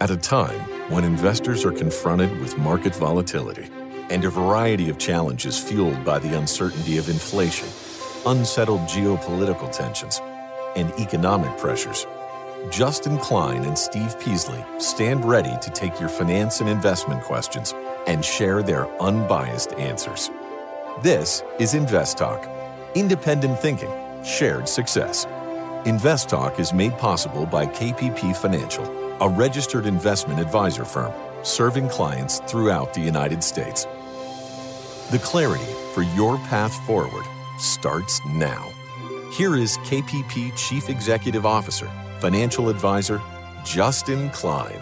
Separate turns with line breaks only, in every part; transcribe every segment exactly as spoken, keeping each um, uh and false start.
At a time when investors are confronted with market volatility and a variety of challenges fueled by the uncertainty of inflation, unsettled geopolitical tensions, and economic pressures, Justin Klein and Steve Peasley stand ready to take your finance and investment questions and share their unbiased answers. This is Invest Talk, independent thinking, shared success. Invest Talk is made possible by K P P Financial, a registered investment advisor firm serving clients throughout the United States. The clarity for your path forward starts now. Here is K P P Chief Executive Officer, Financial Advisor, Justin Klein.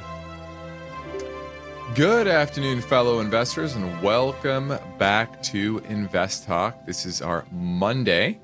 Good afternoon, fellow investors, and welcome back to Invest Talk. This is our Monday,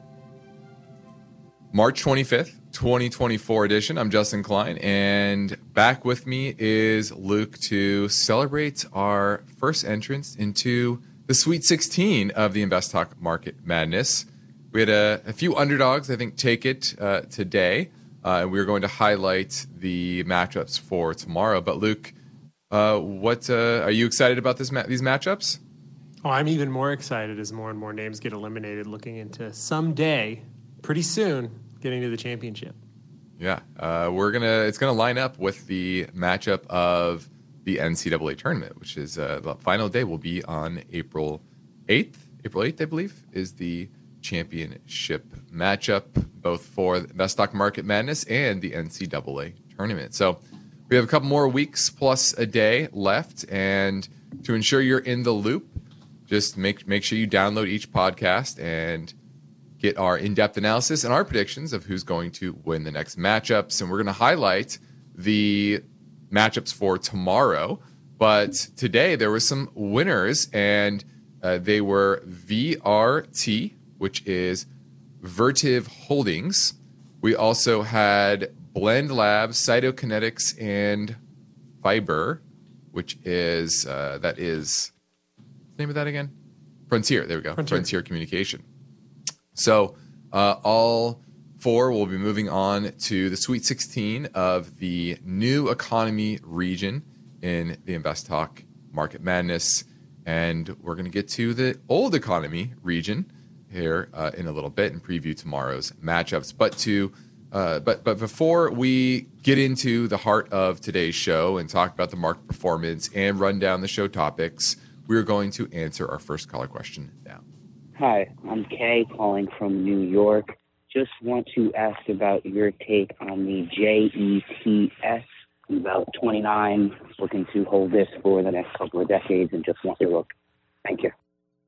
March twenty-fifth, twenty twenty-four edition. I'm Justin Klein, and back with me is Luke to celebrate our first entrance into the Sweet sixteen of the Invest Talk Market Madness. We had a, a few underdogs, I think, take it uh, today. Uh, and we're going to highlight the matchups for tomorrow. But Luke, uh, what uh, are you excited about this ma- these matchups?
Oh, I'm even more excited as more and more names get eliminated, looking into someday, pretty soon, getting to the championship.
Yeah, uh, we're gonna. It's gonna line up with the matchup of the N C double A tournament, which is uh, the final day will be on April eighth. April eighth, I believe, is the championship matchup, both for the Stock Market Madness and the N C double A tournament. So we have a couple more weeks plus a day left, and to ensure you're in the loop, just make make sure you download each podcast and get our in-depth analysis and our predictions of who's going to win the next matchups. And we're going to highlight the matchups for tomorrow. But today there were some winners, and uh, they were V R T, which is Vertiv Holdings. We also had Blend Labs, Cytokinetics, and Fiber, which is, uh, that is, what's the name of that again? Frontier, there we go, Frontier, Frontier Communication. So uh, all four will be moving on to the Sweet sixteen of the new economy region in the Invest Talk Market Madness. And we're going to get to the old economy region here uh, in a little bit and preview tomorrow's matchups. But to uh, but but before we get into the heart of today's show and talk about the market performance and run down the show topics, we're going to answer our first caller question now.
Hi, I'm Kay calling from New York. Just want to ask about your take on the J E T S. I'm about twenty-nine, looking to hold this for the next couple of decades, and just want your look. Thank you.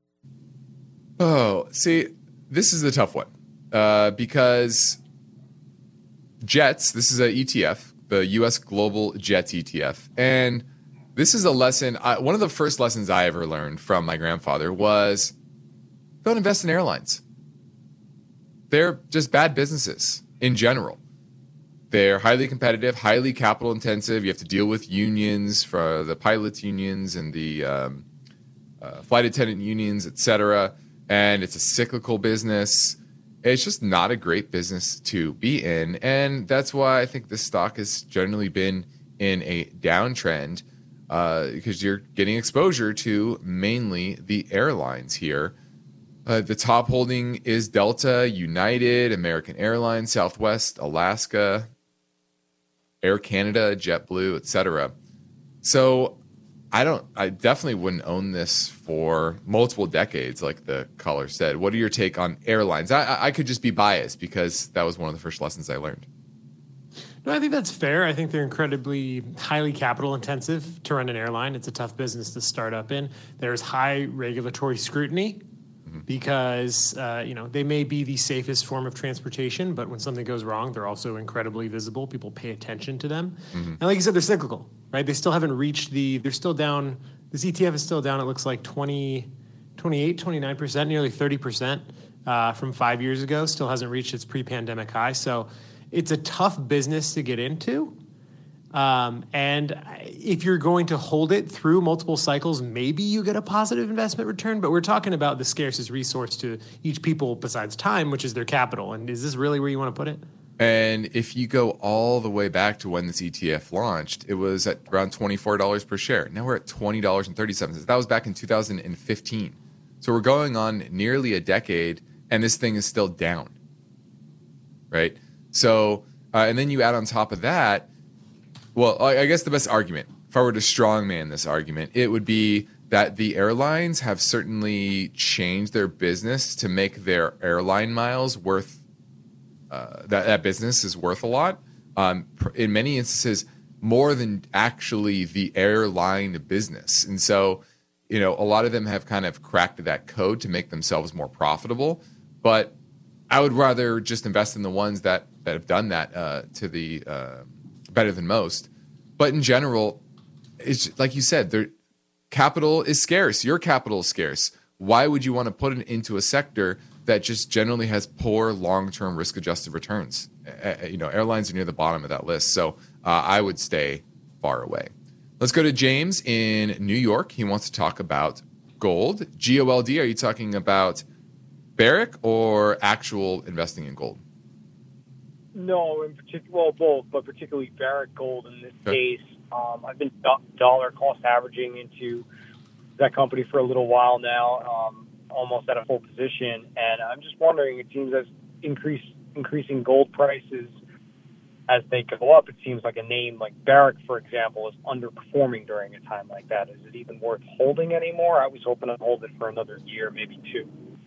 Oh, see, this is a tough one uh, because JETS, this is an E T F, the U S Global JETS E T F. And this is a lesson, I, one of the first lessons I ever learned from my grandfather was don't invest in airlines. They're just bad businesses in general. They're highly competitive, highly capital intensive. You have to deal with unions, for the pilots unions and the um, uh, flight attendant unions, et cetera. And it's a cyclical business. It's just not a great business to be in. And that's why I think this stock has generally been in a downtrend uh, because you're getting exposure to mainly the airlines here. Uh, the top holding is Delta, United, American Airlines, Southwest, Alaska, Air Canada, JetBlue, et cetera. So I don't. I definitely wouldn't own this for multiple decades, like the caller said. What are your take on airlines? I, I could just be biased because that was one of the first lessons I learned.
No, I think that's fair. I think they're incredibly highly capital intensive to run an airline. It's a tough business to start up in. There's high regulatory scrutiny because uh, you know they may be the safest form of transportation, but when something goes wrong, they're also incredibly visible. People pay attention to them, mm-hmm. and like you said, they're cyclical, right? They still haven't reached the. They're still down. This E T F is still down. It looks like twenty, twenty-eight, twenty-nine percent, nearly thirty percent uh, from five years ago. Still hasn't reached its pre-pandemic high. So it's a tough business to get into. Um, and if you're going to hold it through multiple cycles, maybe you get a positive investment return. But we're talking about the scarcest resource to each people besides time, which is their capital. And is this really where you want to put it?
And if you go all the way back to when this E T F launched, it was at around twenty-four dollars per share. Now we're at twenty dollars and thirty-seven cents. That was back in two thousand fifteen. So we're going on nearly a decade, and this thing is still down, right? So, uh, and then you add on top of that, well, I, I guess the best argument, if I were to strongman this argument, it would be that the airlines have certainly changed their business to make their airline miles worth Uh, that, that business is worth a lot. Um, in many instances, more than actually the airline business. And so, you know, a lot of them have kind of cracked that code to make themselves more profitable. But I would rather just invest in the ones that, that have done that uh, to the uh, better than most. But in general, it's like you said, there, capital is scarce. Your capital is scarce. Why would you want to put it into a sector that just generally has poor long-term risk-adjusted returns? Uh, you know, airlines are near the bottom of that list, so uh, I would stay far away. Let's go to James in New York. He wants to talk about gold. G O L D, are you talking about Barrick or actual investing in gold?
No, in particular, well, both, but particularly Barrick Gold in this okay. case. Um, I've been do- dollar cost averaging into that company for a little while now. Um, almost at a full position, and I'm just wondering, it seems as increase increasing gold prices as they go up, it seems like a name like Barrick, for example, is underperforming during a time like that. Is it even worth holding anymore? I was hoping to hold it for another year, maybe two.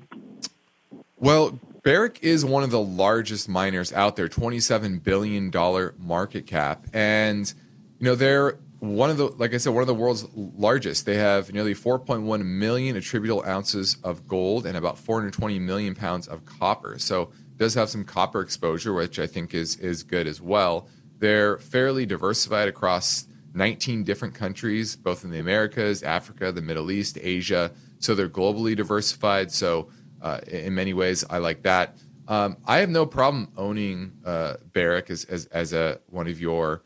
Well, Barrick is one of the largest miners out there, twenty-seven billion dollars market cap, and you know they're one of the, like I said, one of the world's largest. They have nearly four point one million attributable ounces of gold and about four hundred twenty million pounds of copper. So it does have some copper exposure, which I think is is good as well. They're fairly diversified across nineteen different countries, both in the Americas, Africa, the Middle East, Asia. So they're globally diversified. So uh, in many ways, I like that. Um, I have no problem owning uh, Barrick as, as as a one of your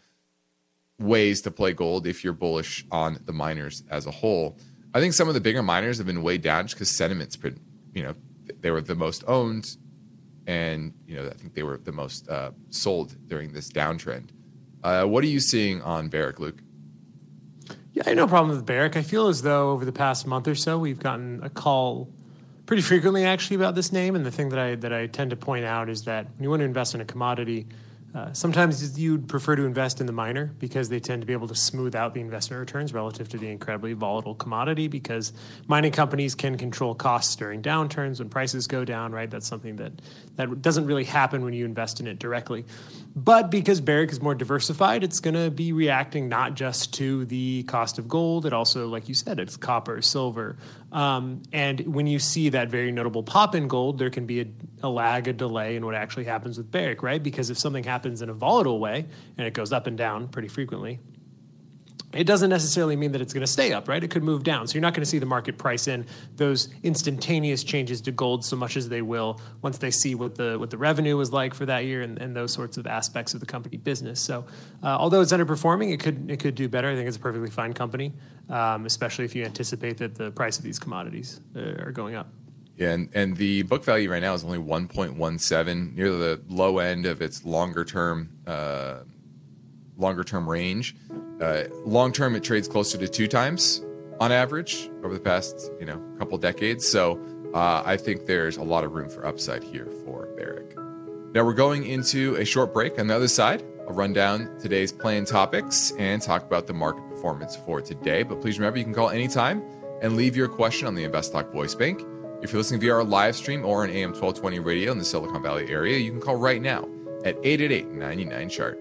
ways to play gold if you're bullish on the miners as a whole. I think some of the bigger miners have been weighed down just because sentiment's been, you know, they were the most owned, and you know I think they were the most uh, sold during this downtrend. Uh, what are you seeing on Barrick, Luke?
Yeah, I have no problem with Barrick. I feel as though over the past month or so we've gotten a call pretty frequently actually about this name, and the thing that I that I tend to point out is that when you want to invest in a commodity, Uh, sometimes you'd prefer to invest in the miner because they tend to be able to smooth out the investment returns relative to the incredibly volatile commodity, because mining companies can control costs during downturns when prices go down, right? That's something that, that doesn't really happen when you invest in it directly. But because Barrick is more diversified, it's going to be reacting not just to the cost of gold. It also, like you said, it's copper, silver. Um, and when you see that very notable pop in gold, there can be a, a lag, a delay in what actually happens with Barrick, right? Because if something happens in a volatile way, and it goes up and down pretty frequently, it doesn't necessarily mean that it's going to stay up, right? It could move down. So you're not going to see the market price in those instantaneous changes to gold so much as they will once they see what the what the revenue was like for that year and, and those sorts of aspects of the company business. So uh, although it's underperforming, it could it could do better. I think it's a perfectly fine company, um, especially if you anticipate that the price of these commodities uh, are going up.
Yeah, and, and the book value right now is only one point one seven, near the low end of its longer term uh, longer term range. Uh, long term, it trades closer to two times on average over the past you know couple decades. So uh, I think there's a lot of room for upside here for Barrick. Now we're going into a short break. On the other side, I'll run down today's planned topics and talk about the market performance for today. But please remember, you can call anytime and leave your question on the InvestTalk Voice Bank. If you're listening via our live stream or on A M twelve twenty radio in the Silicon Valley area, you can call right now at eight eight eight, nine nine, chart.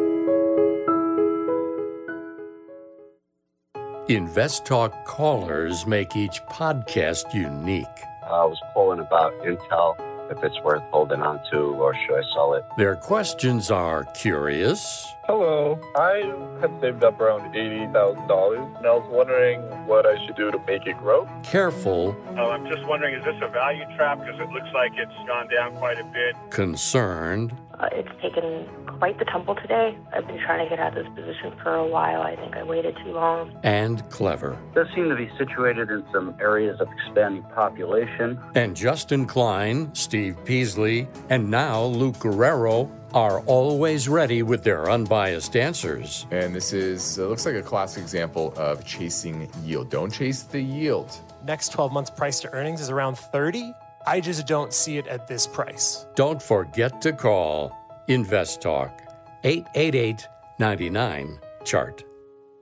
InvestTalk callers make each podcast unique.
I was calling about Intel, if it's worth holding on to, or should I sell it?
Their questions are curious.
Hello, I had saved up around eighty thousand dollars, and I was wondering what I should do to make it grow.
Careful.
Oh, I'm just wondering, is this a value trap? Because it looks like it's gone down quite a bit.
Concerned.
Uh, it's taken quite the tumble today. I've been trying to get out of this position for a while. I think I waited too long.
And clever.
It does seem to be situated in some areas of expanding population.
And Justin Klein, Steve Peasley, and now Luke Guerrero are always ready with their unbiased answers.
And this is, uh, looks like a classic example of chasing yield. Don't chase the yield.
Next twelve months price to earnings is around thirty. I just don't see it at this price.
Don't forget to call Invest Talk, eight eight eight, nine nine, C H A R T.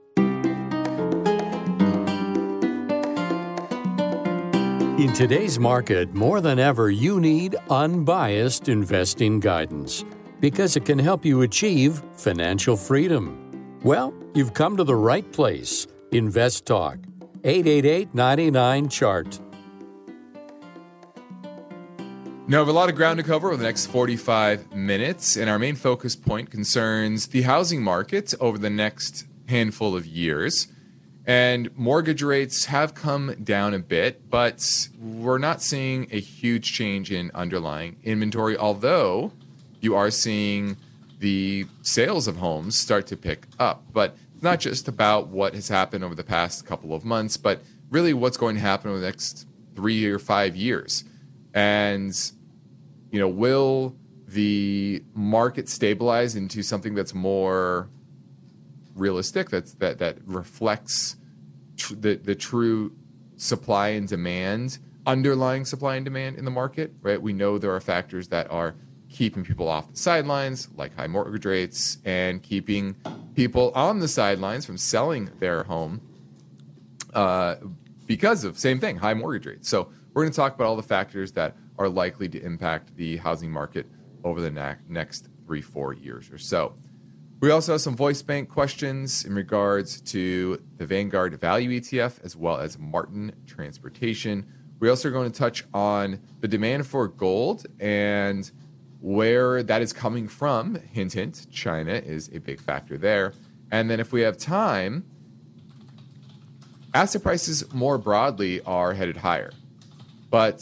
In today's market, more than ever, you need unbiased investing guidance because it can help you achieve financial freedom. Well, you've come to the right place. Invest Talk, eight eight eight, nine nine, C H A R T.
Now, we have a lot of ground to cover over the next forty-five minutes, and our main focus point concerns the housing market over the next handful of years. And mortgage rates have come down a bit, but we're not seeing a huge change in underlying inventory, although you are seeing the sales of homes start to pick up. But it's not just about what has happened over the past couple of months, but really what's going to happen over the next three or five years. And, you know, will the market stabilize into something that's more realistic, that's, that, that reflects tr- the, the true supply and demand, underlying supply and demand in the market, right? We know there are factors that are keeping people off the sidelines, like high mortgage rates, and keeping people on the sidelines from selling their home uh, because of, same thing, high mortgage rates. So we're going to talk about all the factors that are likely to impact the housing market over the na- next three, four years or so. We also have some voice bank questions in regards to the Vanguard Value E T F as well as Martin Transportation. We also are going to touch on the demand for gold and where that is coming from. Hint, hint, China is a big factor there. And then if we have time, asset prices more broadly are headed higher. But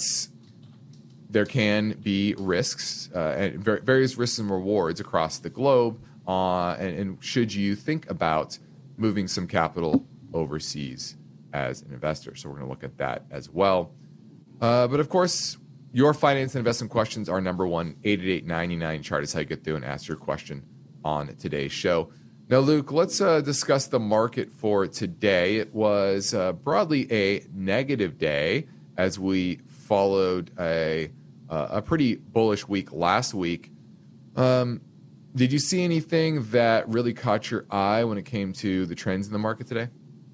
there can be risks, uh, and various risks and rewards across the globe. Uh, and, and should you think about moving some capital overseas as an investor? So we're going to look at that as well. Uh, but of course, your finance and investment questions are number one, eight eight eight, nine nine, C H A R T is how you get through and ask your question on today's show. Now, Luke, let's uh, discuss the market for today. It was uh, broadly a negative day as we followed a uh, a pretty bullish week last week. Um, did you see anything that really caught your eye when it came to the trends in the market today?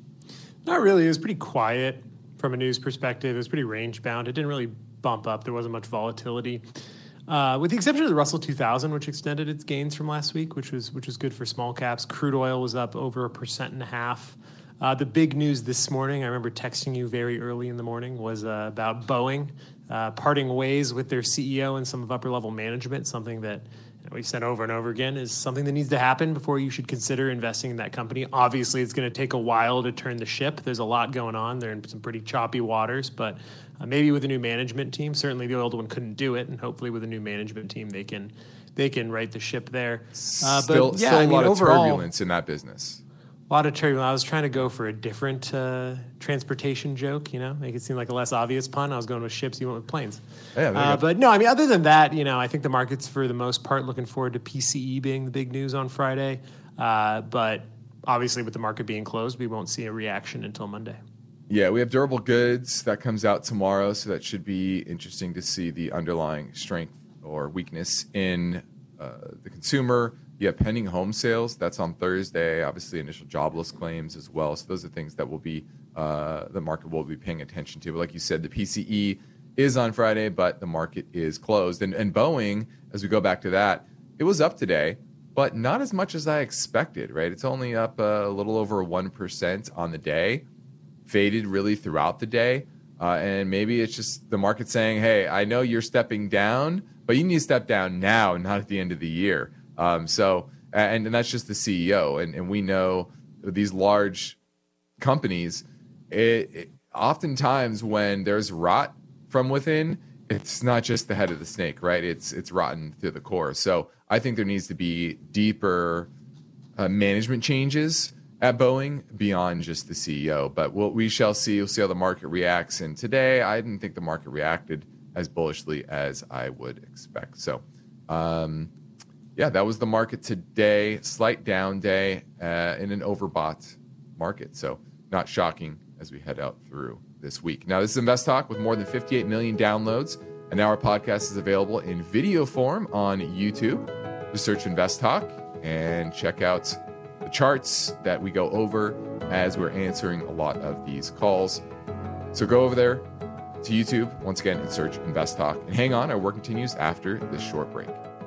Not really. It was pretty quiet from a news perspective. It was pretty range bound. It didn't really bump up. There wasn't much volatility, uh, with the exception of the Russell two thousand, which extended its gains from last week, which was which was good for small caps. Crude oil was up over a percent and a half. Uh, the big news this morning, I remember texting you very early in the morning, was uh, about Boeing uh, parting ways with their C E O and some of upper-level management, something that you know, we've said over and over again is something that needs to happen before you should consider investing in that company. Obviously, it's going to take a while to turn the ship. There's a lot going on. They're in some pretty choppy waters, but uh, maybe with a new management team, certainly the old one couldn't do it, and hopefully with a new management team, they can they can right the ship there. Uh,
still,
but yeah,
still
I
a
mean,
lot of
overall,
turbulence in that business.
A lot of turbulence. I was trying to go for a different uh, transportation joke, you know, make it seem like a less obvious pun. I was going with ships, you went with planes.
Yeah, there you
uh,
go.
but no, I mean, other than that, you know, I think the market's for the most part looking forward to P C E being the big news on Friday. Uh, but obviously, with the market being closed, we won't see a reaction until Monday.
Yeah, we have durable goods that comes out tomorrow, so that should be interesting to see the underlying strength or weakness in uh, the consumer. You have pending home sales. That's on Thursday. Obviously, initial jobless claims as well. So those are things that will be uh, the market will be paying attention to. But like you said, the P C E is on Friday, but the market is closed. And, and Boeing, as we go back to that, it was up today, but not as much as I expected, right? It's only up a little over one percent on the day, faded really throughout the day. Uh, and maybe it's just the market saying, hey, I know you're stepping down, but you need to step down now, not at the end of the year. Um, so, and, and that's just the C E O. And, and we know these large companies, it, it, oftentimes when there's rot from within, it's not just the head of the snake, right? It's it's rotten through the core. So I think there needs to be deeper uh, management changes at Boeing beyond just the C E O. But what we shall see, we'll see how the market reacts. And today, I didn't think the market reacted as bullishly as I would expect. So, um, yeah, that was the market today. Slight down day uh, in an overbought market. So not shocking as we head out through this week. Now, this is Invest Talk with more than fifty-eight million downloads. And now our podcast is available in video form on YouTube. Just search Invest Talk and check out the charts that we go over as we're answering a lot of these calls. So go over there to YouTube once again and search Invest Talk. And hang on, our work continues after this short break.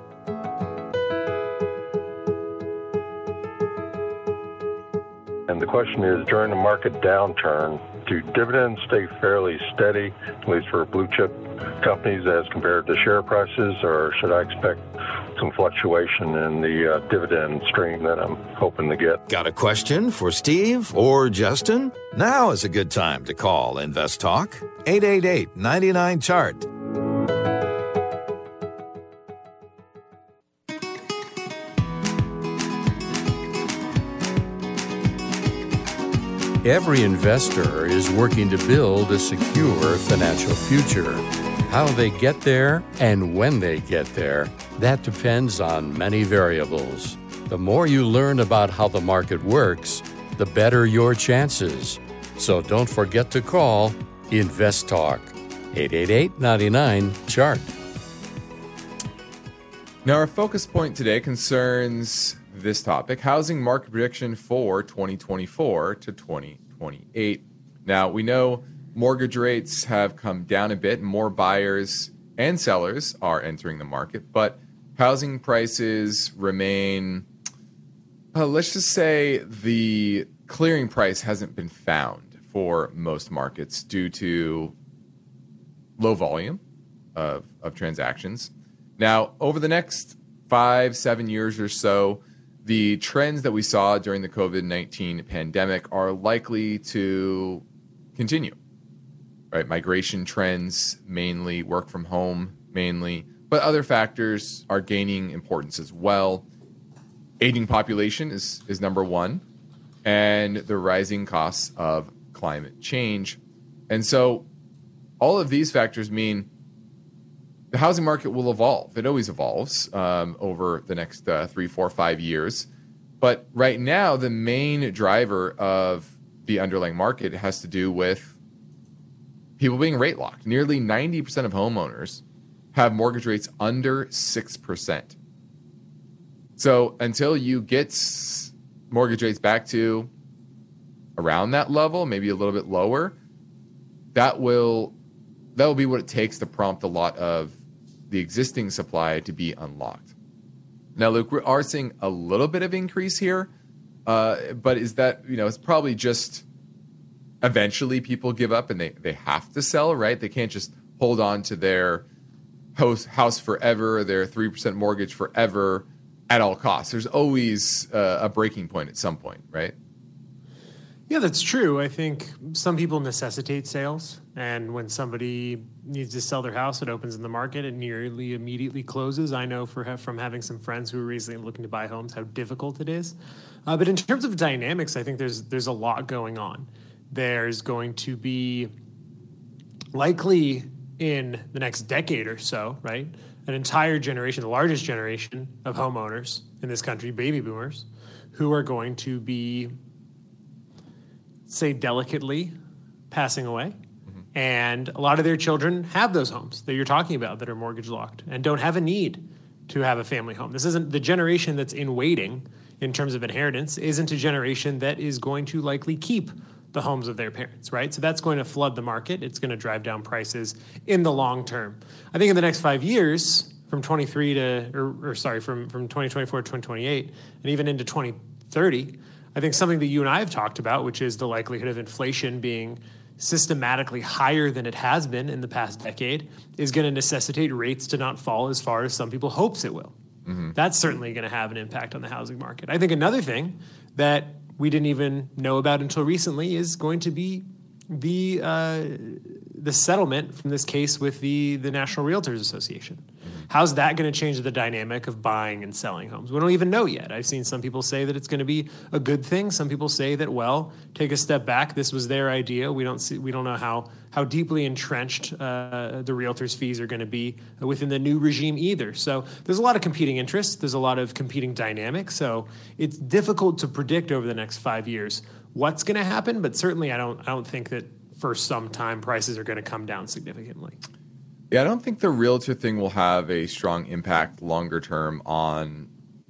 And the question is, during the market downturn, do dividends stay fairly steady, at least for blue chip companies as compared to share prices, or should I expect some fluctuation in the uh, dividend stream that I'm hoping to get?
Got a question for Steve or Justin? Now is a good time to call Invest Talk, eight eight eight, nine nine, C H A R T.
Every investor is working to build a secure financial future. How they get there and when they get there, that depends on many variables. The more you learn about how the market works, the better your chances. So don't forget to call Invest Talk, eight eight eight, nine nine, C H A R T.
Now, our focus point today concerns this topic: housing market prediction for twenty twenty-four to twenty twenty-eight. Now, we know mortgage rates have come down a bit. More buyers and sellers are entering the market, but housing prices remain, uh, let's just say the clearing price hasn't been found for most markets due to low volume of, of transactions. Now, over the next five, seven years or so, the trends that we saw during the covid nineteen pandemic are likely to continue, right? Migration trends, mainly work from home, mainly, but other factors are gaining importance as well. Aging population is, is number one, and the rising costs of climate change. And so all of these factors mean the housing market will evolve. It always evolves um, over the next uh, three, four, five years. But right now, the main driver of the underlying market has to do with people being rate locked. Nearly ninety percent of homeowners have mortgage rates under six percent. So until you get mortgage rates back to around that level, maybe a little bit lower, that will that will be what it takes to prompt a lot of the existing supply to be unlocked. Now, Luke, we are seeing a little bit of increase here, uh, but is that, you know, it's probably just eventually people give up and they, they have to sell, right? They can't just hold on to their house, house forever, their three percent mortgage forever at all costs. There's always uh, a breaking point at some point, right?
Yeah, that's true. I think some people necessitate sales, and when somebody needs to sell their house, it opens in the market and nearly immediately closes. I know for, from having some friends who are recently looking to buy homes how difficult it is. Uh, but in terms of dynamics, I think there's there's a lot going on. There's going to be likely in the next decade or so, right, an entire generation, the largest generation of homeowners in this country, baby boomers, who are going to be, say delicately, passing away. Mm-hmm. And a lot of their children have those homes that you're talking about that are mortgage locked and don't have a need to have a family home. This isn't the generation that's in waiting in terms of inheritance, isn't a generation that is going to likely keep the homes of their parents, right? So that's going to flood the market. It's going to drive down prices in the long term. I think in the next five years, from twenty-three to, or, or sorry, from, from twenty twenty-four to twenty twenty-eight, and even into twenty thirty, I think something that you and I have talked about, which is the likelihood of inflation being systematically higher than it has been in the past decade, is going to necessitate rates to not fall as far as some people hopes it will. Mm-hmm. That's certainly going to have an impact on the housing market. I think another thing that we didn't even know about until recently is going to be the uh, the settlement from this case with the, the National Realtors Association. How's that going to change the dynamic of buying and selling homes? We don't even know yet. I've seen some people say that it's going to be a good thing. Some people say that, well, take a step back. This was their idea. We don't see, we don't know how how deeply entrenched uh, the realtors' fees are going to be within the new regime either. So there's a lot of competing interests. There's a lot of competing dynamics. So it's difficult to predict over the next five years what's going to happen. But certainly, I don't I don't think that for some time prices are going to come down significantly.
Yeah, I don't think the realtor thing will have a strong impact longer term on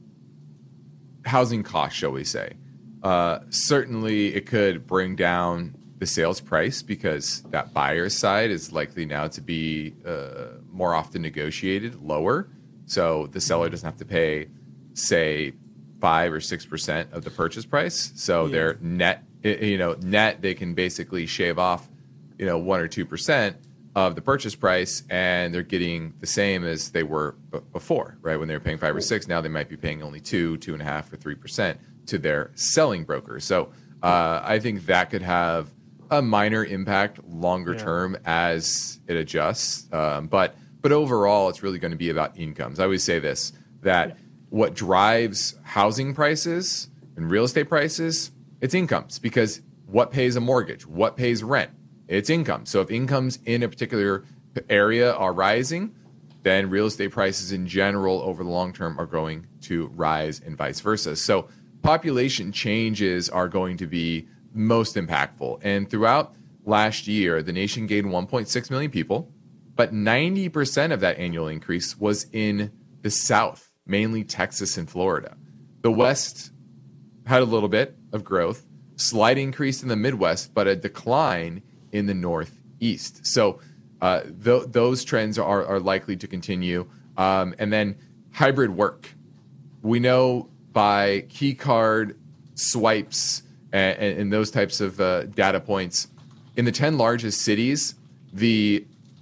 housing costs, shall we say. Uh, certainly, it could bring down the sales price because that buyer's side is likely now to be uh, more often negotiated lower. So the seller doesn't have to pay, say, five or six percent of the purchase price. So yeah. their net, you know, net they can basically shave off, you know, one or two percent of the purchase price, and they're getting the same as they were b- before, right? When they were paying five or six, now they might be paying only two, two and a half, or three percent to their selling broker. So uh, I think that could have a minor impact longer yeah. term as it adjusts. Um, but but overall, it's really going to be about incomes. I always say this, that yeah. what drives housing prices and real estate prices, it's incomes, because what pays a mortgage? What pays rent? It's income. So if incomes in a particular area are rising, then real estate prices in general over the long term are going to rise and vice versa. So population changes are going to be most impactful. And throughout last year, the nation gained one point six million people, but ninety percent of that annual increase was in the South, mainly Texas and Florida. The West had a little bit of growth, slight increase in the Midwest, but a decline in the Northeast. So uh, th- those trends are, are likely to continue. Um, and then hybrid work. We know by key card swipes and, and those types of uh, data points, in the ten largest cities, the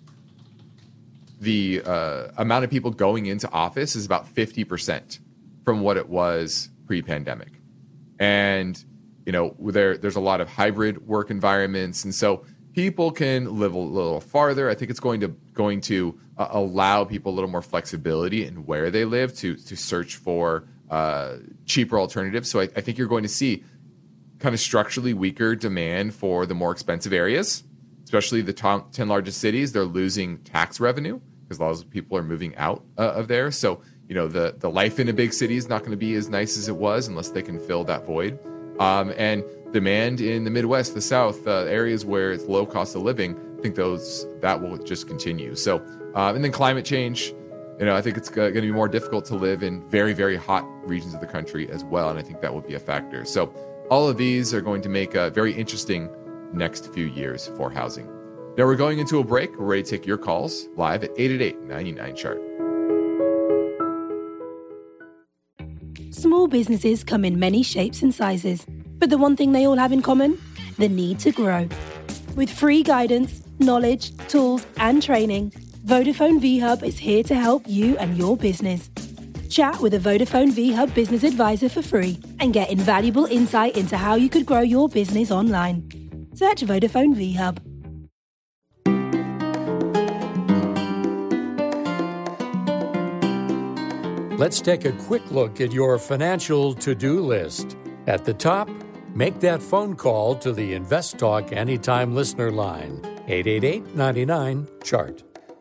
the uh, amount of people going into office is about fifty percent from what it was pre-pandemic. And, you know, there there's a lot of hybrid work environments. And so people can live a little farther. I think it's going to going to uh, allow people a little more flexibility in where they live to to search for uh, cheaper alternatives. So I, I think you're going to see kind of structurally weaker demand for the more expensive areas, especially the top ten largest cities. They're losing tax revenue because a lot of people are moving out uh, of there. So, you know, the, the life in a big city is not going to be as nice as it was unless they can fill that void. Um, and demand in the Midwest, the South, uh, areas where it's low cost of living, I think those that will just continue. So, um, and then climate change, you know, I think it's going to be more difficult to live in very, very hot regions of the country as well. And I think that will be a factor. So all of these are going to make a very interesting next few years for housing. Now we're going into a break. We're ready to take your calls live at eight eight eight, nine nine, chart.
Small businesses come in many shapes and sizes, but the one thing they all have in common? The need to grow. With free guidance, knowledge, tools, and training, Vodafone V-Hub is here to help you and your business. Chat with a Vodafone V-Hub business advisor for free and get invaluable insight into how you could grow your business online. Search Vodafone V-Hub.
Let's take a quick look at your financial to-do list. At the top, make that phone call to the Invest Talk Anytime listener line, eight eight eight, nine nine, chart.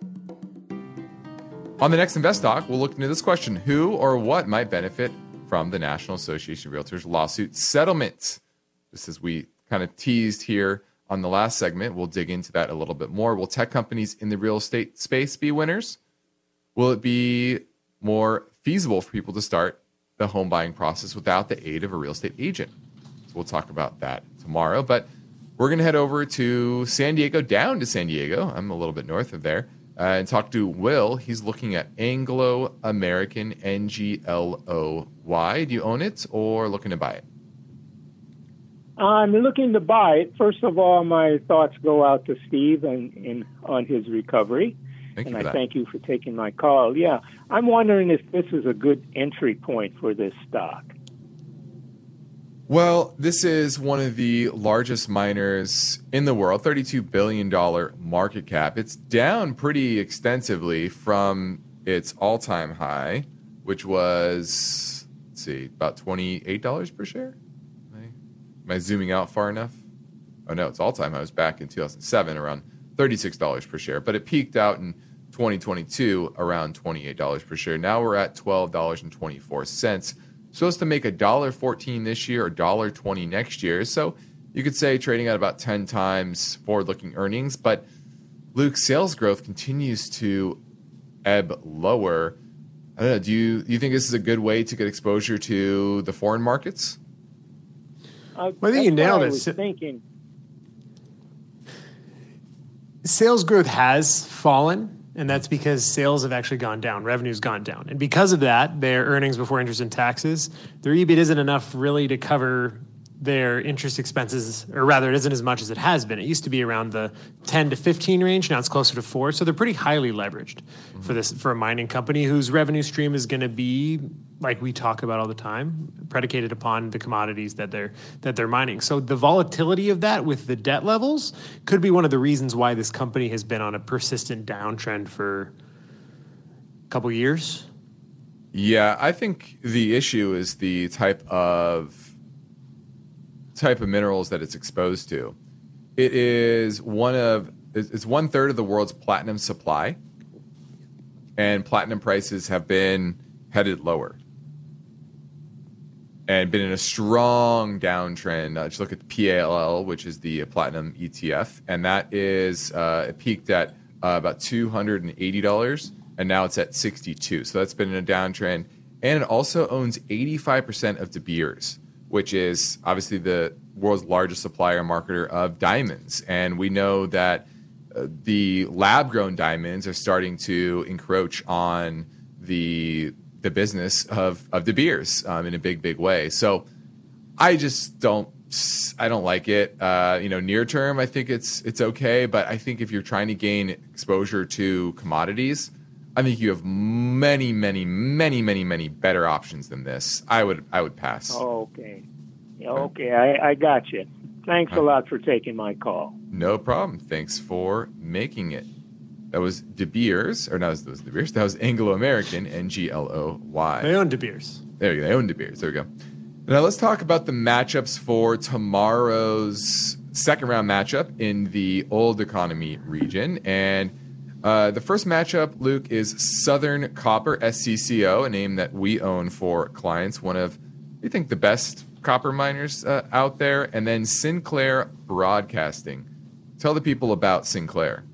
On the next Invest Talk, we'll look into this question: who or what might benefit from the National Association of Realtors lawsuit settlement? Just as we kind of teased here on the last segment, we'll dig into that a little bit more. Will tech companies in the real estate space be winners? Will it be more feasible for people to start the home buying process without the aid of a real estate agent? So we'll talk about that tomorrow. But we're going to head over to San Diego, down to San Diego. I'm a little bit north of there. Uh, and talk to Will. He's looking at Anglo American, N G L O Y. Do you own it or looking to buy it?
I'm looking to buy it. First of all, my thoughts go out to Steve and, and on his recovery.
Thank
and
you for
I
that.
thank you for taking my call. Yeah, I'm wondering if this is a good entry point for this stock.
Well, this is one of the largest miners in the world, thirty-two billion dollars market cap. It's down pretty extensively from its all-time high, which was, let's see, about twenty-eight dollars per share. Am I, am I zooming out far enough? Oh, no, its all-time high was back in two thousand seven, around thirty-six dollars per share. But it peaked out in twenty twenty-two around twenty-eight dollars per share. Now we're at twelve dollars and twenty-four cents. Supposed to make one dollar fourteen this year or one dollar twenty next year. So you could say trading at about ten times forward-looking earnings. But Luke, sales growth continues to ebb lower. I don't know. Do you, do you think this is a good way to get exposure to the foreign markets?
Uh,
Well, I think you nailed
I
it.
was thinking.
Sales growth has fallen, and that's because sales have actually gone down. Revenue's gone down. And because of that, their earnings before interest and taxes, their E B I T isn't enough really to cover their interest expenses, or rather it isn't as much as it has been. It used to be around the ten to fifteen range. Now it's closer to four. So they're pretty highly leveraged mm-hmm. for this for a mining company whose revenue stream is going to be, like we talk about all the time, predicated upon the commodities that they're that they're mining. So the volatility of that with the debt levels could be one of the reasons why this company has been on a persistent downtrend for a couple years.
Yeah, I think the issue is the type of type of minerals that it's exposed to. It is one of it's one third of the world's platinum supply, and platinum prices have been headed lower and been in a strong downtrend. Uh, just look at the P A L L, which is the platinum E T F, and that is uh, it peaked at uh, about two hundred eighty dollars, and now it's at sixty-two. So that's been in a downtrend, and it also owns eighty-five percent of De Beers, which is obviously the world's largest supplier and marketer of diamonds. And we know that uh, the lab-grown diamonds are starting to encroach on the the business of, of De Beers um, in a big, big way. So I just don't I don't like it. Uh, you know, near term, I think it's it's okay. But I think if you're trying to gain exposure to commodities, I think you have many, many, many, many, many better options than this. I would, I would pass.
Okay, okay, I, I got you. Thanks a lot for taking my call.
No problem. Thanks for making it. That was De Beers, or no, that was De Beers. That was Anglo American, N G L O Y.
They own De Beers.
There you go. They own De Beers. There we go. Now let's talk about the matchups for tomorrow's second round matchup in the old economy region. And Uh, the first matchup, Luke, is Southern Copper, S C C O, a name that we own for clients, one of, we think, the best copper miners uh, out there, and then Sinclair Broadcasting. Tell the people about Sinclair.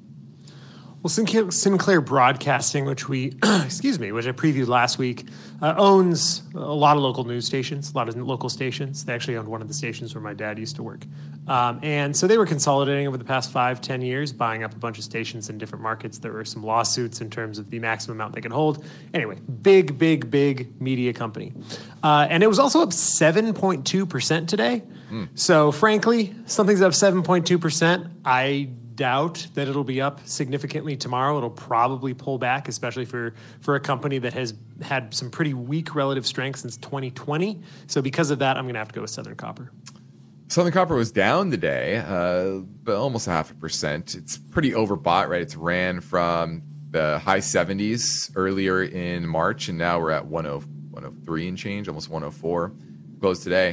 Well, Sinclair, Sinclair Broadcasting, which we, excuse me, which I previewed last week, uh, owns a lot of local news stations, a lot of local stations. They actually owned one of the stations where my dad used to work. Um, and so they were consolidating over the past five, ten years, buying up a bunch of stations in different markets. There were some lawsuits in terms of the maximum amount they could hold. Anyway, big, big, big media company. Uh, and it was also up seven point two percent today. Mm. So frankly, something's up seven point two percent. I doubt that it'll be up significantly tomorrow. It'll probably pull back, especially for, for a company that has had some pretty weak relative strength since twenty twenty. So because of that, I'm going to have to go with Southern Copper.
Southern Copper was down today, uh, but almost a half a percent. It's pretty overbought, right? It's ran from the high seventies earlier in March, and now we're at one oh three and change, almost one oh four. Closed today.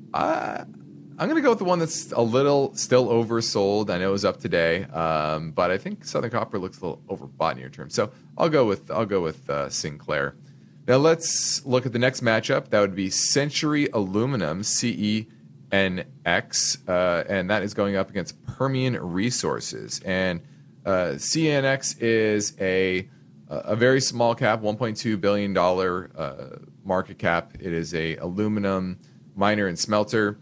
Uh, I'm going to go with the one that's a little still oversold. I know it was up today, um, but I think Southern Copper looks a little overbought near term. So I'll go with I'll go with uh, Sinclair. Now let's look at the next matchup. That would be Century Aluminum, C E N X, uh, and that is going up against Permian Resources. And uh, C N X is a a very small cap, one point two billion dollars uh, market cap. It is a aluminum miner and smelter.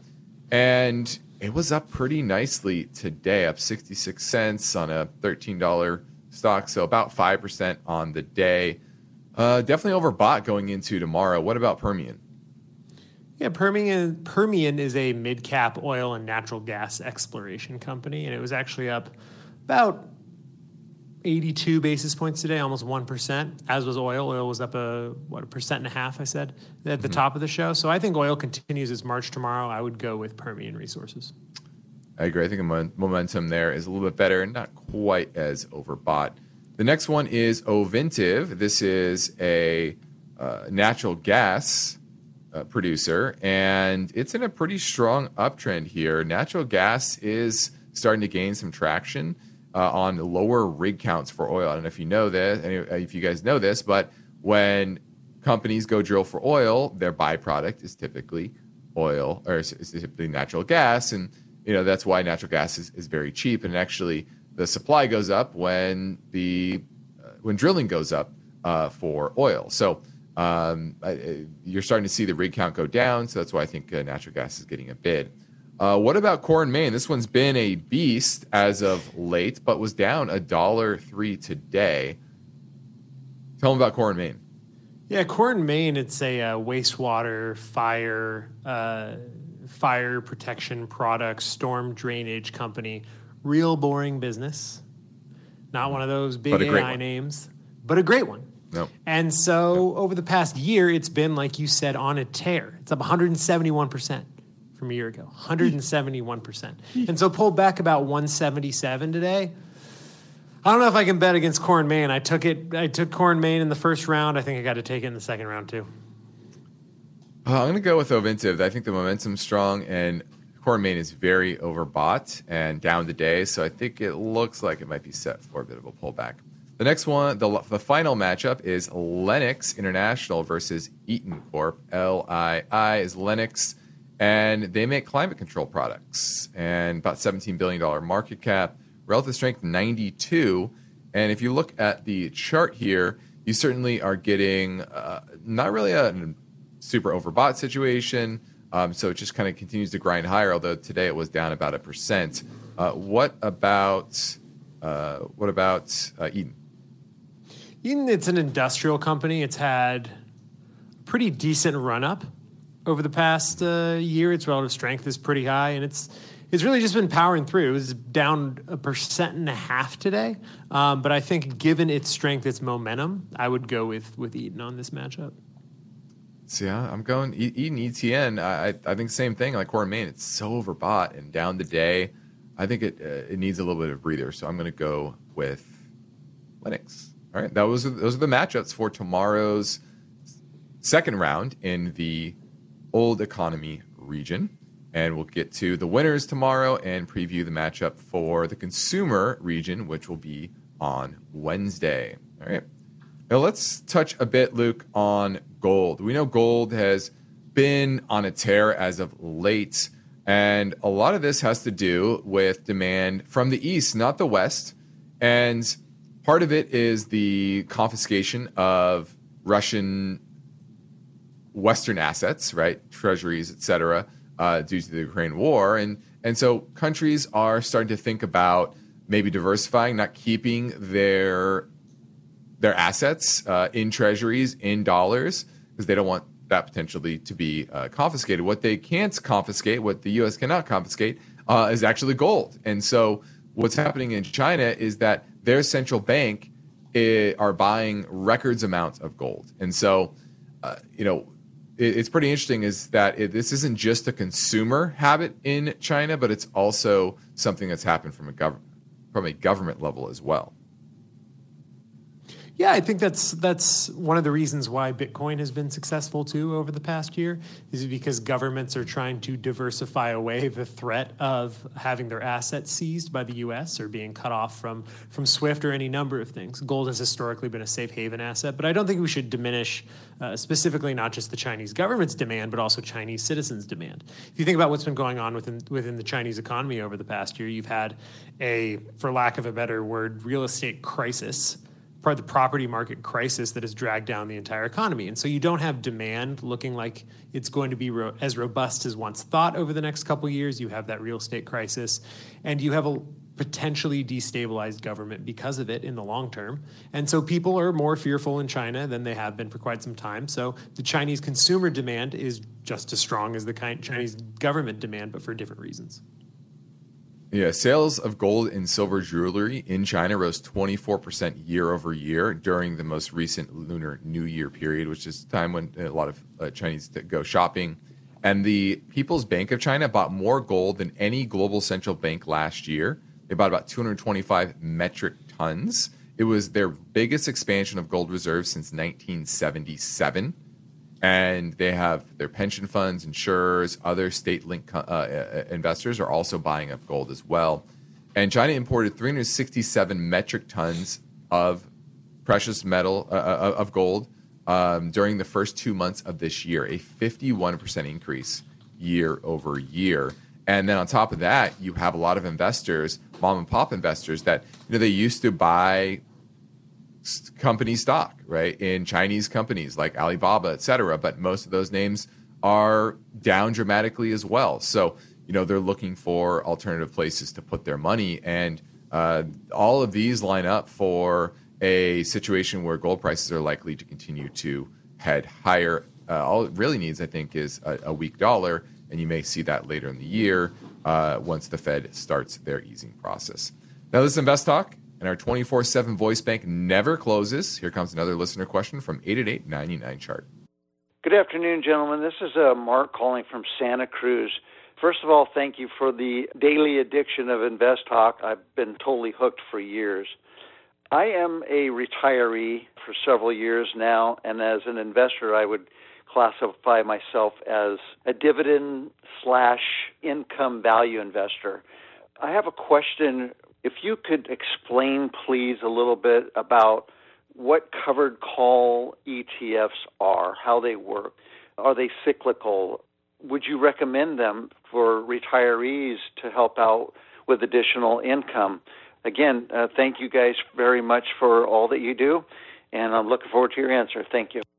And it was up pretty nicely today, up sixty-six cents on a thirteen dollars stock, so about five percent on the day. Uh, definitely overbought going into tomorrow. What about Permian?
Yeah, Permian, Permian is a mid-cap oil and natural gas exploration company, and it was actually up about eighty-two basis points today, almost one percent, as was oil. Oil was up a, what, a percent and a half, I said, at the mm-hmm. top of the show. So I think oil continues its march tomorrow. I would go with Permian Resources.
I agree. I think the momentum there is a little bit better and not quite as overbought. The next one is Ovintiv. This is a uh, natural gas uh, producer, and it's in a pretty strong uptrend here. Natural gas is starting to gain some traction uh, on lower rig counts for oil. I don't know if you know this, if you guys know this, but when companies go drill for oil, their byproduct is typically oil, or is typically natural gas, and you know that's why natural gas is, is very cheap. And actually, the supply goes up when the uh, when drilling goes up uh, for oil. So um, I, you're starting to see the rig count go down. So that's why I think uh, natural gas is getting a bid. Uh, what about Core and Main? This one's been a beast as of late, but was down a dollar three today. Tell them about Core and Main.
Yeah, Core and Main. It's a uh, wastewater fire uh, fire protection products, storm drainage company. Real boring business. Not one of those big A I names, but a great one.
No.
And so over the past year, it's been, like you said, on a tear. It's up one hundred seventy-one percent. From a year ago, one hundred seventy-one percent. And so pulled back about one seventy-seven today. I don't know if I can bet against Core and Main. I took it. I took Core and Main in the first round. I think I got to take it in the second round too.
Uh, I'm going to go with Ovintiv. I think the momentum's strong, and Core and Main is very overbought and down today. So I think it looks like it might be set for a bit of a pullback. The next one, the, the final matchup is Lennox International versus Eaton Corp. L I I is Lennox. And they make climate control products, and about seventeen billion dollars market cap, relative strength ninety-two. And if you look at the chart here, you certainly are getting uh, not really a super overbought situation. Um, so it just kind of continues to grind higher, although today it was down about a percent. Uh, what about uh, what about uh, Eaton?
Eaton, it's an industrial company. It's had a pretty decent run-up. Over the past uh, year, its relative strength is pretty high, and it's it's really just been powering through. It was down a percent and a half today, um, but I think given its strength, its momentum, I would go with with Eaton on this matchup.
So yeah, I'm going e- Eaton E T N. I I think same thing like Core and Main. It's so overbought and down today. I think it uh, it needs a little bit of a breather. So I'm going to go with Lennox. All right, that was those are the matchups for tomorrow's second round in the Old Economy region, and we'll get to the winners tomorrow and preview the matchup for the consumer region, which will be on Wednesday. All right. Now let's touch a bit, Luke, on gold. We know gold has been on a tear as of late, and a lot of this has to do with demand from the East, not the West. And part of it is the confiscation of Russian Western assets, right, treasuries, et cetera, uh, due to the Ukraine war. And and so countries are starting to think about maybe diversifying, not keeping their their assets uh, in treasuries, in dollars, because they don't want that potentially to be uh, confiscated. What they can't confiscate, what the U S cannot confiscate, uh, is actually gold. And so what's happening in China is that their central bank is, are buying records amounts of gold. And so, uh, you know, it's pretty interesting is that it, this isn't just a consumer habit in China, but it's also something that's happened from a gov- from a government level as well.
Yeah, I think that's that's one of the reasons why Bitcoin has been successful too over the past year, is because governments are trying to diversify away the threat of having their assets seized by the U S or being cut off from from SWIFT or any number of things. Gold has historically been a safe haven asset, but I don't think we should diminish uh, specifically not just the Chinese government's demand, but also Chinese citizens' demand. If you think about what's been going on within within the Chinese economy over the past year, you've had a, for lack of a better word, real estate crisis. Part of the property market crisis that has dragged down the entire economy. And so you don't have demand looking like it's going to be ro- as robust as once thought over the next couple of years. You have that real estate crisis, and you have a potentially destabilized government because of it in the long term. And so people are more fearful in China than they have been for quite some time. So the Chinese consumer demand is just as strong as the Chinese government demand, but for different reasons.
Yeah, sales of gold and silver jewelry in China rose twenty-four percent year over year during the most recent Lunar New Year period, which is time when a lot of uh, Chinese go shopping. And the People's Bank of China bought more gold than any global central bank last year. They bought about two hundred twenty-five metric tons. It was their biggest expansion of gold reserves since nineteen seventy-seven. And they have their pension funds, insurers, other state-linked uh, investors are also buying up gold as well. And China imported three hundred sixty-seven metric tons of precious metal, uh, of gold, um, during the first two months of this year, a fifty-one percent increase year over year. And then on top of that, you have a lot of investors, mom and pop investors, that you know they used to buy company stock, right, in Chinese companies like Alibaba, et cetera. But most of those names are down dramatically as well. So, you know, they're looking for alternative places to put their money. And uh, all of these line up for a situation where gold prices are likely to continue to head higher. Uh, all it really needs, I think, is a, a weak dollar. And you may see that later in the year uh, once the Fed starts their easing process. Now, this is Invest Talk. And our twenty-four seven voice bank never closes. Here comes another listener question from eight eight eight, nine nine, chart.
Good afternoon, gentlemen. This is uh, Mark calling from Santa Cruz. First of all, thank you for the daily addiction of Invest Talk. I've been totally hooked for years. I am a retiree for several years now, and as an investor, I would classify myself as a dividend slash income value investor. I have a question. If you could explain, please, a little bit about what covered call E T Fs are, how they work. Are they cyclical? Would you recommend them for retirees to help out with additional income? Again, uh, thank you guys very much for all that you do, and I'm looking forward to your answer. Thank you.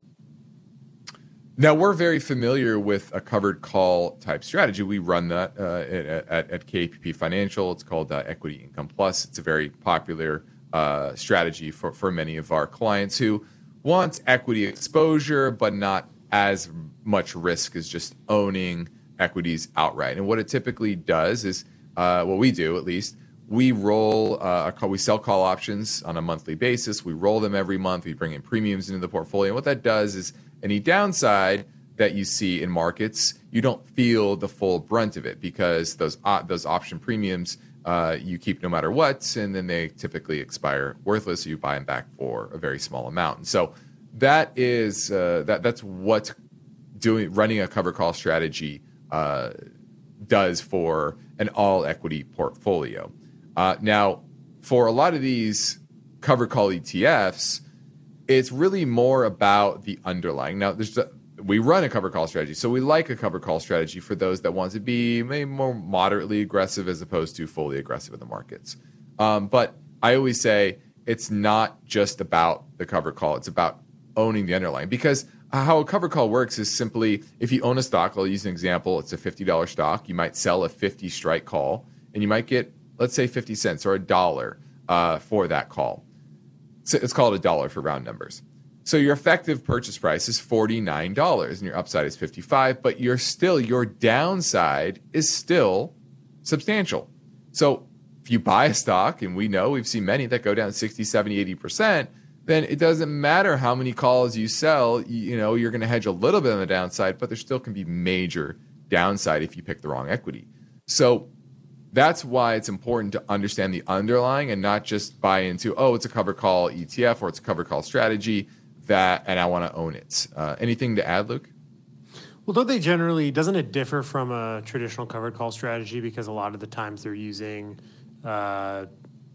Now, we're very familiar with a covered call type strategy. We run that uh, at, at, at K P P Financial. It's called uh, Equity Income Plus. It's a very popular uh, strategy for, for many of our clients who want equity exposure, but not as much risk as just owning equities outright. And what it typically does is, uh, what we do at least, we roll, uh, a, we sell call options on a monthly basis. We roll them every month. We bring in premiums into the portfolio. And what that does is, any downside that you see in markets, you don't feel the full brunt of it because those uh, those option premiums uh, you keep no matter what, and then they typically expire worthless. So you buy them back for a very small amount. And so that is uh, that that's what doing running a cover call strategy uh, does for an all equity portfolio. Uh, now, for a lot of these cover call E T Fs, it's really more about the underlying. Now, there's a, we run a cover call strategy, so we like a cover call strategy for those that want to be maybe more moderately aggressive as opposed to fully aggressive in the markets. Um, but I always say it's not just about the cover call. It's about owning the underlying. Because how a cover call works is simply if you own a stock, I'll use an example. It's a fifty dollars stock. You might sell a fifty strike call, and you might get, let's say, fifty cents or a dollar uh, for that call. So it's called a dollar for round numbers. So your effective purchase price is forty-nine dollars and your upside is fifty-five dollars, but you're still, your downside is still substantial. So if you buy a stock, and we know we've seen many that go down sixty, seventy, eighty percent, then it doesn't matter how many calls you sell, you, you know, you're going to hedge a little bit on the downside, but there still can be major downside if you pick the wrong equity. So that's why it's important to understand the underlying and not just buy into, oh, it's a cover call E T F or it's a cover call strategy that, and I want to own it. Uh, anything to add, Luke?
Well, don't they generally, doesn't it differ from a traditional covered call strategy because a lot of the times they're using uh,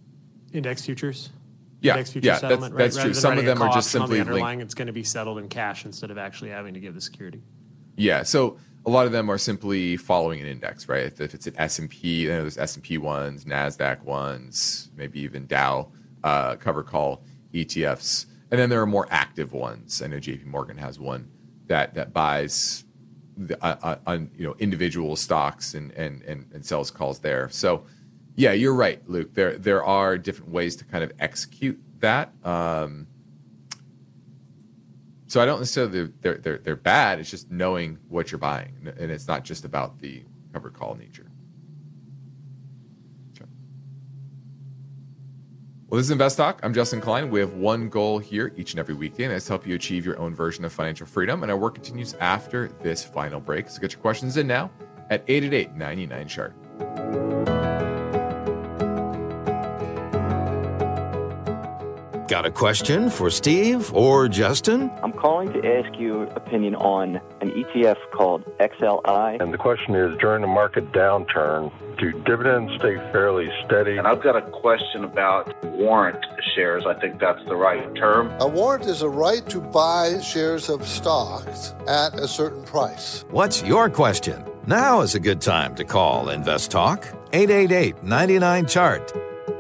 index futures?
Yeah,
index future
yeah,
settlement,
that's, that's
right?
true. Some of them are just simply
the underlying,
linked.
It's going to be settled in cash instead of actually having to give the security.
Yeah, so a lot of them are simply following an index, right? If, if it's an S and P, you know, there's S and P ones, NASDAQ ones, maybe even Dow uh, cover call E T Fs. And then there are more active ones. I know J P Morgan has one that that buys the, uh, uh, you know, individual stocks and, and, and, and sells calls there. So, yeah, you're right, Luke. There there are different ways to kind of execute that. Um, so I don't necessarily they're they're they're bad. It's just knowing what you're buying, and it's not just about the covered call nature. Well, this is Invest Talk. I'm Justin Klein. We have one goal here each and every weekday, and that's to help you achieve your own version of financial freedom. And our work continues after this final break. So get your questions in now at eight eight eight, nine nine, chart.
Got a question for Steve or Justin?
I'm calling to ask your opinion on an E T F called X L I.
And the question is, during the market downturn, do dividends stay fairly steady?
And I've got a question about warrant shares. I think that's the right term.
A warrant is a right to buy shares of stocks at a certain price.
What's your question? Now is a good time to call Invest Talk. eight eight eight, nine nine, chart.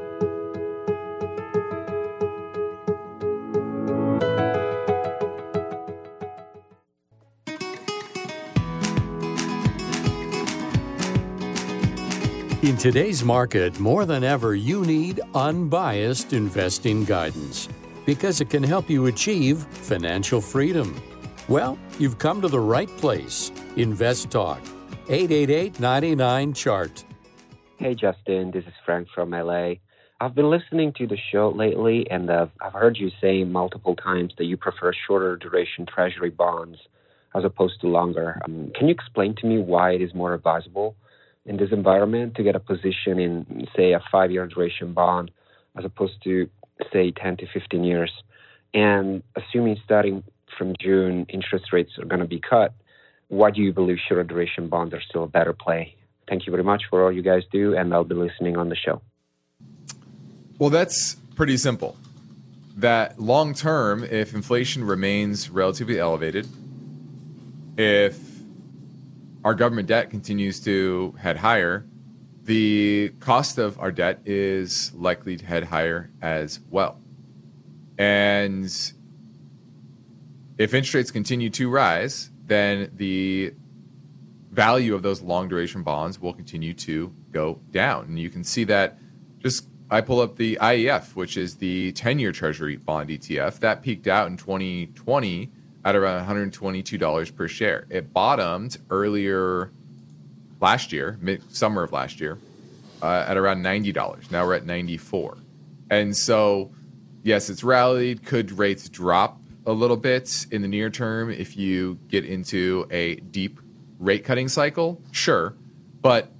In today's market, more than ever, you need unbiased investing guidance because it can help you achieve financial freedom. Well, you've come to the right place. Invest Talk. eight eight eight, nine nine, chart.
Hey, Justin. This is Frank from L A. I've been listening to the show lately, and uh, I've heard you say multiple times that you prefer shorter duration treasury bonds as opposed to longer. Um, can you explain to me why it is more advisable in this environment to get a position in, say, a five-year duration bond as opposed to, say, ten to fifteen years? And assuming starting from June, interest rates are going to be cut, why do you believe shorter duration bonds are still a better play? Thank you very much for all you guys do, and I'll be listening on the show.
Well, that's pretty simple. That long term, if inflation remains relatively elevated, if our government debt continues to head higher, the cost of our debt is likely to head higher as well. And if interest rates continue to rise, then the value of those long duration bonds will continue to go down. And you can see that just, I pull up the I E F, which is the ten-year Treasury bond E T F. That peaked out in twenty twenty at around one hundred twenty-two dollars per share. It bottomed earlier last year, mid summer of last year, uh, at around ninety dollars. Now we're at ninety-four dollars. And so, yes, it's rallied. Could rates drop a little bit in the near term if you get into a deep rate cutting cycle? Sure. But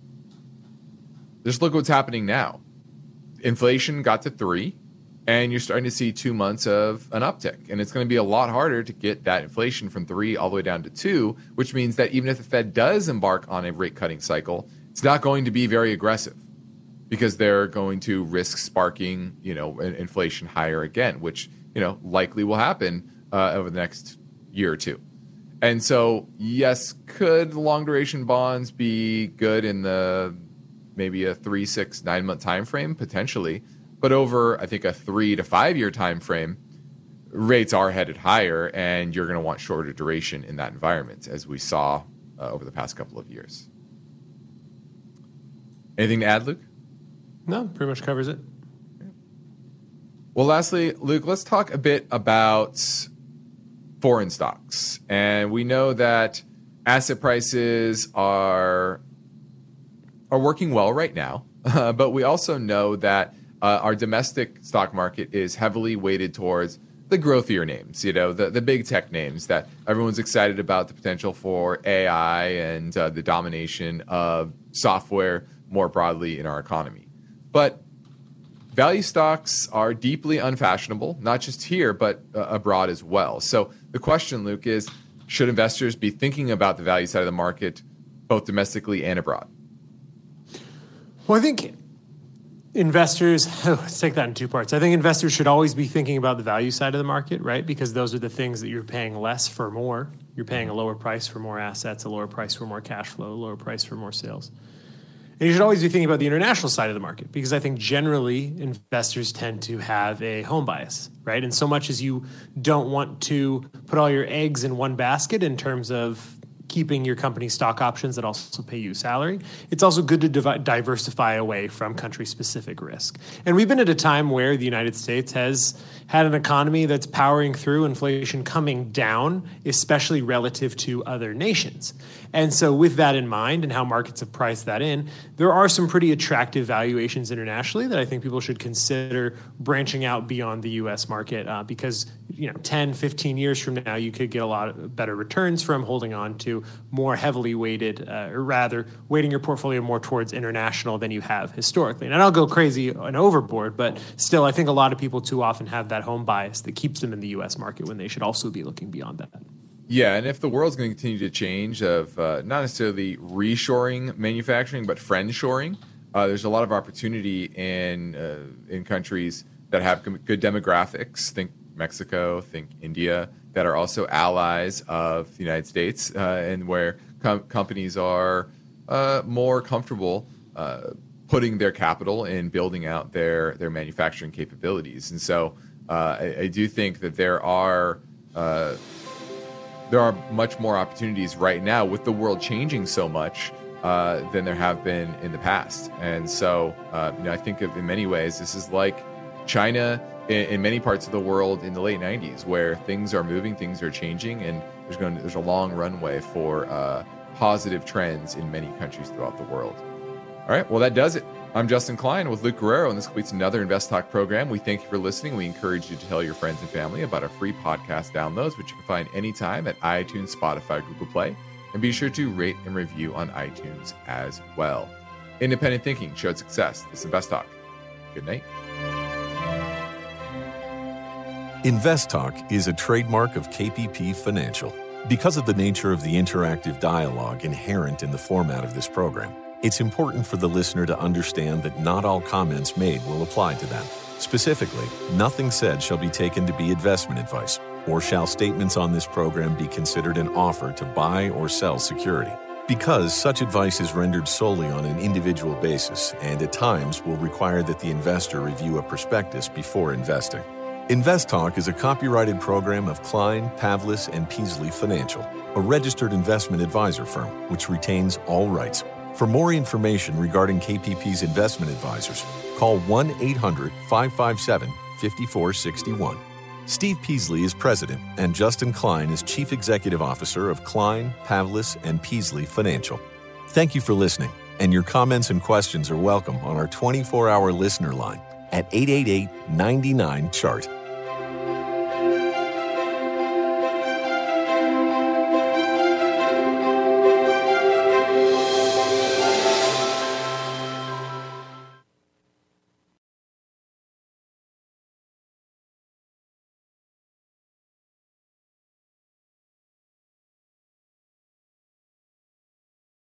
just look what's happening now. Inflation got to three. And you're starting to see two months of an uptick. And it's going to be a lot harder to get that inflation from three all the way down to two, which means that even if the Fed does embark on a rate cutting cycle, it's not going to be very aggressive because they're going to risk sparking, you know, inflation higher again, which, you know, likely will happen uh, over the next year or two. And so, yes, could long duration bonds be good in the maybe a three, six, nine month time frame? Potentially. But over, I think, a three to five year time frame, rates are headed higher, and you're going to want shorter duration in that environment, as we saw uh, over the past couple of years. Anything to add, Luke?
No, pretty much covers it.
Well, lastly, Luke, let's talk a bit about foreign stocks. And we know that asset prices are are working well right now, uh, but we also know that Uh, our domestic stock market is heavily weighted towards the growthier names, you know, the, the big tech names that everyone's excited about the potential for A I and uh, the domination of software more broadly in our economy. But value stocks are deeply unfashionable, not just here, but uh, abroad as well. So the question, Luke, is should investors be thinking about the value side of the market both domestically and abroad?
Well, I think investors, let's take that in two parts. I think investors should always be thinking about the value side of the market, right? Because those are the things that you're paying less for more. You're paying a lower price for more assets, a lower price for more cash flow, a lower price for more sales. And you should always be thinking about the international side of the market because I think generally investors tend to have a home bias, right? And so much as you don't want to put all your eggs in one basket in terms of keeping your company stock options that also pay you salary. It's also good to divi- diversify away from country-specific risk. And we've been at a time where the United States has had an economy that's powering through, inflation coming down, especially relative to other nations. And so with that in mind and how markets have priced that in, there are some pretty attractive valuations internationally that I think people should consider branching out beyond the U S market uh, because, you know, ten, fifteen years from now, you could get a lot of better returns from holding on to more heavily weighted, uh, or rather weighting your portfolio more towards international than you have historically. And I don't go crazy and overboard, but still, I think a lot of people too often have that home bias that keeps them in the U S market when they should also be looking beyond that.
Yeah, and if the world's going to continue to change of uh, not necessarily reshoring manufacturing, but friendshoring, uh, there's a lot of opportunity in uh, in countries that have good demographics. Think Mexico, think India, that are also allies of the United States, uh, and where com- companies are uh, more comfortable uh, putting their capital in building out their their manufacturing capabilities. And so uh, I, I do think that there are uh, there are much more opportunities right now with the world changing so much uh, than there have been in the past. And so uh, you know, I think of in many ways this is like China in, in many parts of the world in the late nineties, where things are moving, things are changing, and there's going to, there's a long runway for uh, positive trends in many countries throughout the world. All right, well, that does it. I'm Justin Klein with Luke Guerrero, and this completes another Invest Talk program. We thank you for listening. We encourage you to tell your friends and family about our free podcast downloads, which you can find anytime at iTunes, Spotify, Google Play. And be sure to rate and review on iTunes as well. Independent thinking showed success. This is Invest Talk. Good night.
Invest Talk is a trademark of K P P Financial. Because of the nature of the interactive dialogue inherent in the format of this program, it's important for the listener to understand that not all comments made will apply to them. Specifically, nothing said shall be taken to be investment advice, or shall statements on this program be considered an offer to buy or sell security. Because such advice is rendered solely on an individual basis and at times will require that the investor review a prospectus before investing. Invest Talk is a copyrighted program of Klein, Pavlis, and Peasley Financial, a registered investment advisor firm which retains all rights. For more information regarding K P P's investment advisors, call one eight hundred, five five seven, five four six one. Steve Peasley is president, and Justin Klein is chief executive officer of Klein, Pavlis, and Peasley Financial. Thank you for listening, and your comments and questions are welcome on our twenty-four hour listener line at eight eight eight, nine nine, C H A R T.